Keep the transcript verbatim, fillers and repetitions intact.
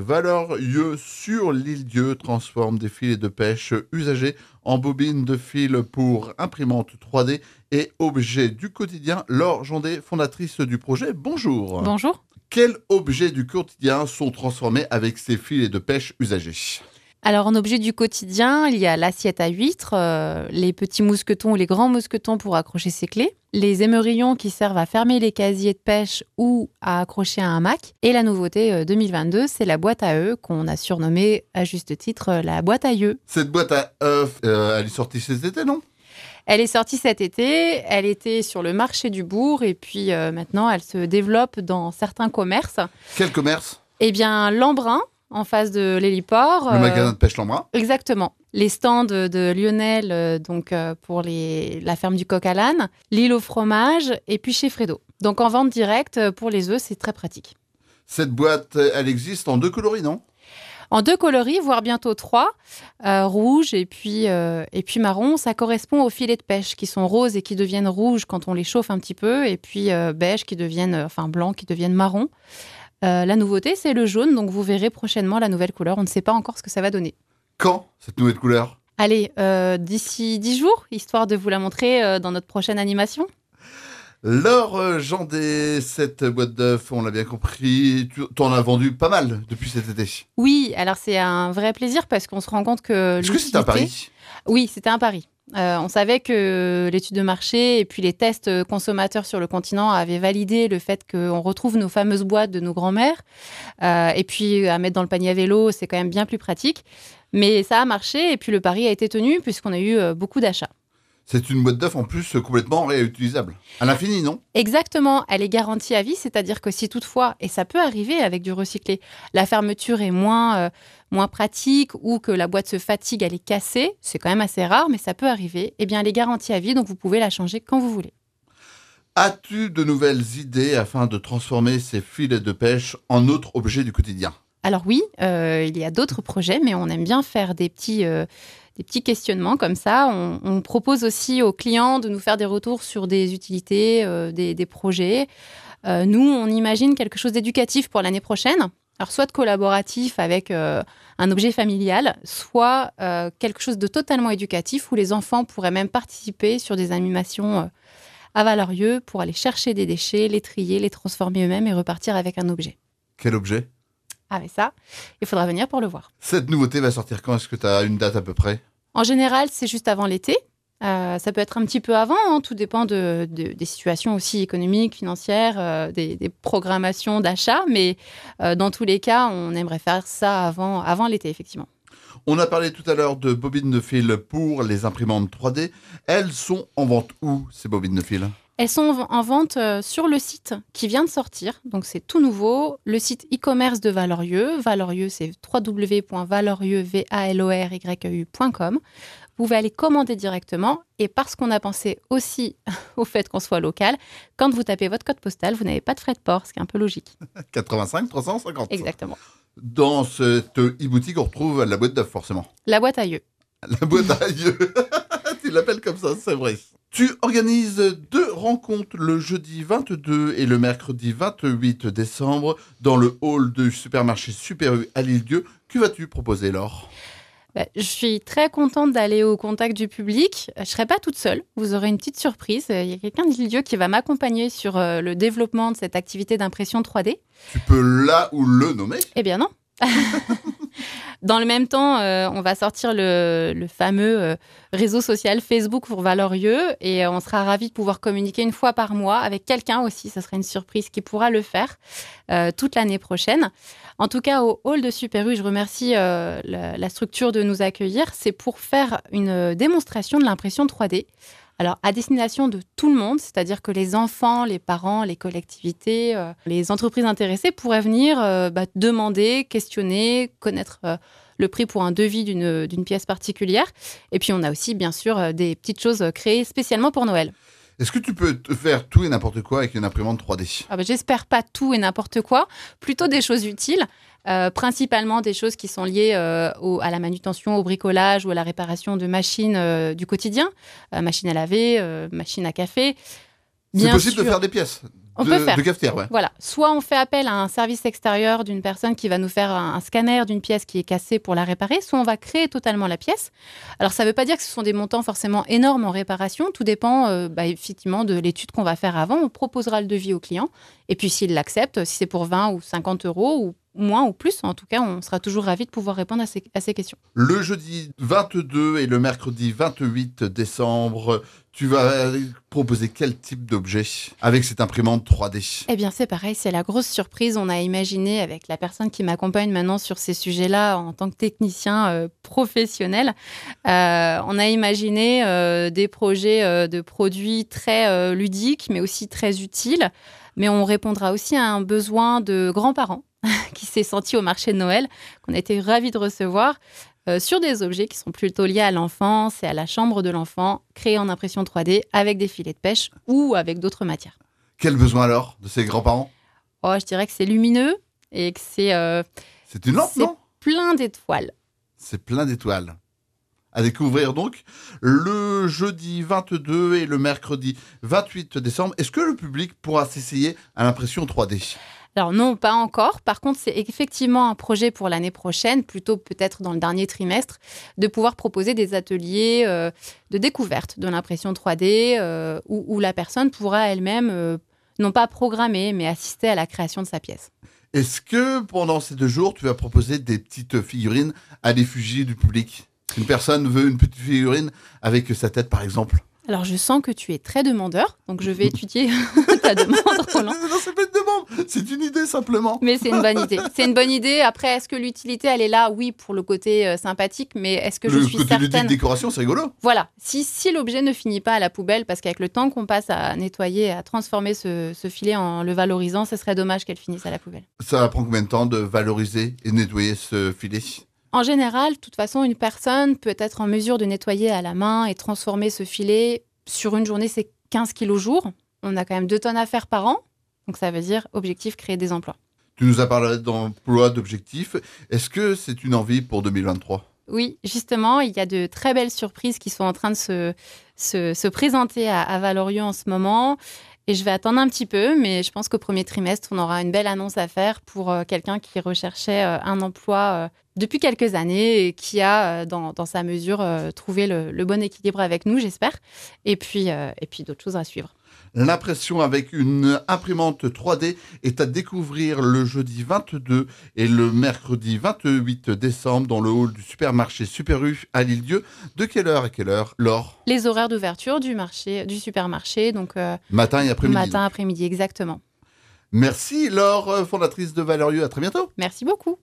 Valorieux sur l'île Dieu transforme des filets de pêche usagés en bobines de fil pour imprimantes trois D et objets du quotidien. Laure Jondet, fondatrice du projet, bonjour. Bonjour. Quels objets du quotidien sont transformés avec ces filets de pêche usagés ? Alors, en objet du quotidien, il y a l'assiette à huîtres, euh, les petits mousquetons ou les grands mousquetons pour accrocher ses clés, les émerillons qui servent à fermer les casiers de pêche ou à accrocher un hamac. Et la nouveauté euh, deux mille vingt-deux, c'est la boîte à œufs qu'on a surnommée à juste titre euh, la boîte à yeux. Cette boîte à œufs, euh, elle est sortie cet été, non ? Elle est sortie cet été, elle était sur le marché du bourg et puis euh, maintenant elle se développe dans certains commerces. Quel commerce ? Eh bien, l'Embrun, en face de l'héliport. Le euh, magasin de pêche l'Embrun. Exactement. Les stands de Lionel, euh, donc euh, pour les, la ferme du coq à l'âne, l'île au fromage et puis chez Fredo. Donc en vente directe pour les œufs, c'est très pratique. Cette boîte, elle existe en deux coloris, non ? En deux coloris, voire bientôt trois, euh, rouge et puis, euh, et puis marron. Ça correspond aux filets de pêche qui sont roses et qui deviennent rouges quand on les chauffe un petit peu, et puis euh, beige qui deviennent, enfin blanc qui deviennent marron. Euh, la nouveauté, c'est le jaune, donc vous verrez prochainement la nouvelle couleur. On ne sait pas encore ce que ça va donner. Quand, cette nouvelle couleur ? Allez, euh, d'ici dix jours, histoire de vous la montrer euh, dans notre prochaine animation. Laure Jondet, cette boîte d'œufs, on l'a bien compris, tu en as vendu pas mal depuis cet été. Oui, alors c'est un vrai plaisir parce qu'on se rend compte que... Est-ce que c'était un pari ? Oui, c'était un pari. Euh, on savait que l'étude de marché et puis les tests consommateurs sur le continent avaient validé le fait qu'on retrouve nos fameuses boîtes de nos grands-mères. Euh, et puis à mettre dans le panier à vélo, c'est quand même bien plus pratique. Mais ça a marché et puis le pari a été tenu puisqu'on a eu beaucoup d'achats. C'est une boîte d'œufs en plus complètement réutilisable. À l'infini, non ? Exactement, elle est garantie à vie, c'est-à-dire que si toutefois, et ça peut arriver avec du recyclé, la fermeture est moins, euh, moins pratique ou que la boîte se fatigue, elle est cassée, c'est quand même assez rare, mais ça peut arriver, eh bien elle est garantie à vie, donc vous pouvez la changer quand vous voulez. As-tu de nouvelles idées afin de transformer ces filets de pêche en autres objets du quotidien ? Alors oui, euh, il y a d'autres projets, mais on aime bien faire des petits... Euh, des petits questionnements comme ça. On, on propose aussi aux clients de nous faire des retours sur des utilités, euh, des, des projets. Euh, nous, on imagine quelque chose d'éducatif pour l'année prochaine. Alors, soit de collaboratif avec euh, un objet familial, soit euh, quelque chose de totalement éducatif où les enfants pourraient même participer sur des animations euh, à Valorieux pour aller chercher des déchets, les trier, les transformer eux-mêmes et repartir avec un objet. Quel objet ? Ah, mais ça, il faudra venir pour le voir. Cette nouveauté va sortir quand ? Est-ce que tu as une date à peu près ? En général, c'est juste avant l'été. Euh, ça peut être un petit peu avant, hein, tout dépend de, de, des situations aussi économiques, financières, euh, des, des programmations d'achat. Mais euh, dans tous les cas, on aimerait faire ça avant, avant l'été, effectivement. On a parlé tout à l'heure de bobines de fil pour les imprimantes trois D. Elles sont en vente où, ces bobines de fil ? Elles sont en vente sur le site qui vient de sortir, donc c'est tout nouveau, le site e-commerce de Valorieux. Valorieux, c'est w w w point valorieux point com. Vous pouvez aller commander directement et parce qu'on a pensé aussi au fait qu'on soit local, quand vous tapez votre code postal, vous n'avez pas de frais de port, ce qui est un peu logique. quatre-vingt-cinq trois cent cinquante. Exactement. Dans cette e-boutique, on retrouve la boîte d'œufs, forcément. La boîte à yeux. La boîte à yeux. Tu l'appelles comme ça, c'est vrai. Tu organises deux rencontres le jeudi vingt-deux et le mercredi vingt-huit décembre dans le hall du supermarché Super U à l'île Dieu. Que vas-tu proposer, Laure ? Bah, je suis très contente d'aller au contact du public. Je ne serai pas toute seule. Vous aurez une petite surprise. Il y a quelqu'un d'île Dieu qui va m'accompagner sur euh, le développement de cette activité d'impression trois D. Tu peux là ou le nommer ? Eh bien non. Dans le même temps, euh, on va sortir le, le fameux euh, réseau social Facebook pour Valorieux et euh, on sera ravis de pouvoir communiquer une fois par mois avec quelqu'un aussi. Ça sera une surprise qui pourra le faire euh, toute l'année prochaine. En tout cas, au hall de Super U, je remercie euh, la, la structure de nous accueillir. C'est pour faire une démonstration de l'impression trois D. Alors, à destination de tout le monde, c'est-à-dire que les enfants, les parents, les collectivités, euh, les entreprises intéressées pourraient venir euh, bah, demander, questionner, connaître euh, le prix pour un devis d'une, d'une pièce particulière. Et puis, on a aussi, bien sûr, euh, des petites choses créées spécialement pour Noël. Est-ce que tu peux te faire tout et n'importe quoi avec une imprimante trois D ? Ah bah, j'espère pas tout et n'importe quoi, plutôt des choses utiles, euh, principalement des choses qui sont liées euh, au, à la manutention, au bricolage ou à la réparation de machines euh, du quotidien, euh, machines à laver, euh, machines à café. C'est Bien possible sûr. de faire des pièces On de, peut faire. de cafetière, ouais. Voilà. Soit on fait appel à un service extérieur d'une personne qui va nous faire un, un scanner d'une pièce qui est cassée pour la réparer, soit on va créer totalement la pièce. Alors, ça ne veut pas dire que ce sont des montants forcément énormes en réparation. Tout dépend euh, bah, effectivement de l'étude qu'on va faire avant. On proposera le devis au client. Et puis, s'il l'accepte, si c'est pour vingt ou cinquante euros ou moins ou plus, en tout cas, on sera toujours ravis de pouvoir répondre à ces, à ces questions. Le jeudi vingt-deux et le mercredi vingt-huit décembre, tu vas proposer quel type d'objet avec cette imprimante trois D? Eh bien, c'est pareil, c'est la grosse surprise. On a imaginé avec la personne qui m'accompagne maintenant sur ces sujets-là en tant que technicien euh, professionnel, euh, on a imaginé euh, des projets euh, de produits très euh, ludiques, mais aussi très utiles. Mais on répondra aussi à un besoin de grands-parents qui s'est senti au marché de Noël, qu'on a été ravis de recevoir, euh, sur des objets qui sont plutôt liés à l'enfance et à la chambre de l'enfant, créés en impression trois D avec des filets de pêche ou avec d'autres matières. Quel besoin alors de ces grands-parents? Oh, je dirais que c'est lumineux et que c'est, euh, C'est une lampe, c'est non? plein d'étoiles. C'est plein d'étoiles. À découvrir donc le jeudi vingt-deux et le mercredi vingt-huit décembre. Est-ce que le public pourra s'essayer à l'impression trois D? Alors non, pas encore. Par contre, c'est effectivement un projet pour l'année prochaine, plutôt peut-être dans le dernier trimestre, de pouvoir proposer des ateliers euh, de découverte de l'impression trois D euh, où, où la personne pourra elle-même, euh, non pas programmer, mais assister à la création de sa pièce. Est-ce que pendant ces deux jours, tu vas proposer des petites figurines à l'effigie du public? Une personne veut une petite figurine avec sa tête, par exemple. Alors, je sens que tu es très demandeur, donc je vais étudier ta demande, Roland. Non, c'est pas une demande, c'est une idée simplement. Mais c'est une bonne idée. C'est une bonne idée. Après, est-ce que l'utilité, elle est là? Oui, pour le côté euh, sympathique, mais est-ce que je Le suis côté certaine... ludique décoration, c'est rigolo. Voilà. Si, si l'objet ne finit pas à la poubelle, parce qu'avec le temps qu'on passe à nettoyer, à transformer ce, ce filet en le valorisant, ce serait dommage qu'elle finisse à la poubelle. Ça prend combien de temps de valoriser et nettoyer ce filet? En général, de toute façon, une personne peut être en mesure de nettoyer à la main et transformer ce filet. Sur une journée, c'est quinze kilos jour. On a quand même deux tonnes à faire par an. Donc, ça veut dire, objectif, créer des emplois. Tu nous as parlé d'emploi, d'objectifs. Est-ce que c'est une envie pour deux mille vingt-trois? Oui, justement, il y a de très belles surprises qui sont en train de se, se, se présenter à, à Valorieux en ce moment. Et je vais attendre un petit peu, mais je pense qu'au premier trimestre, on aura une belle annonce à faire pour euh, quelqu'un qui recherchait euh, un emploi euh, depuis quelques années et qui a, euh, dans, dans sa mesure, euh, trouvé le, le bon équilibre avec nous, j'espère. Et puis, euh, et puis d'autres choses à suivre. L'impression avec une imprimante trois D est à découvrir le jeudi vingt-deux et le mercredi vingt-huit décembre dans le hall du supermarché Super U à l'Île-Dieu. De quelle heure à quelle heure, Laure? Les horaires d'ouverture du marché, du supermarché, donc euh, Matin et après-midi. matin, après-midi, exactement. Merci Laure, fondatrice de Valorieux. À très bientôt. Merci beaucoup.